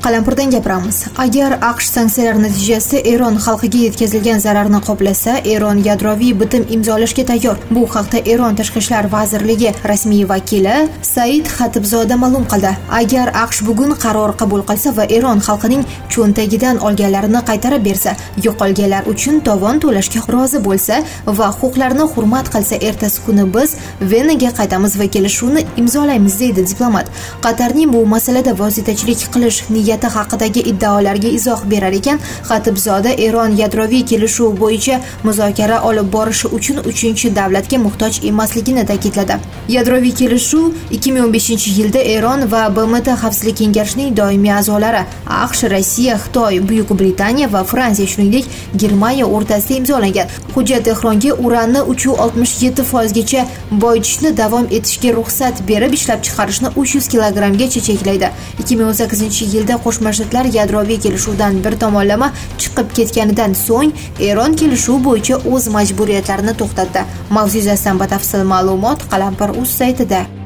Qalampirdan gapiramiz. Agar AQSh sanksiyalar natijasida Eron xalqiga yetkazilgan zararni qoplasa, Eron yadroviy bitim imzolashga tayyor. Bu haqda Eron Tashqi ishlar vazirligi rasmiy vakili Said Xatibzoda ma'lum qildi. Agar AQSh bugun qaror qabul qilsa va Eron xalqining cho'ntagidan olganlarini qaytarib bersa, yo'qolganlar uchun tovon to'lashga rozi bo'lsa va huquqlarini hurmat qilsa, ertasi kuni biz Venaga qaytamiz va kelishuvni imzolaymiz, deydi diplomat. Qatarning bu masalada vositachilik qilish niyati haqidagi iddaolarga izoh berar ekan, Xatibzoda Eron yadroviy kelishuv bo'yicha muzokara olib borishi uchun uchinchi davlatga muhtoj emasligini ta'kidladi. Yadroviy kelishuv 2015-yilda Eron va BMT Xavfsizlik kengashining doimiy a'zolari AQSh, Rossiya, Xitoy, Buyuk Britaniya va Fransiya, shuningdek Germaniya o'rtasida imzolangan. Hujjat Tehronga uranni 367% gacha boyitishni davom etishga ruxsat berib, ishlab chiqarishni 300 kilogrammgacha cheklaydi. 2018-yilda Qo'shma Shtatlar yadroviy kelishuvdan bir tomonlama chiqib ketganidan so'ng Eron kelishuv bo'yicha o'z majburiyatlarini to'xtatdi. Mavzu yuzasidan batafsil ma'lumot Qalampir.uz saytida.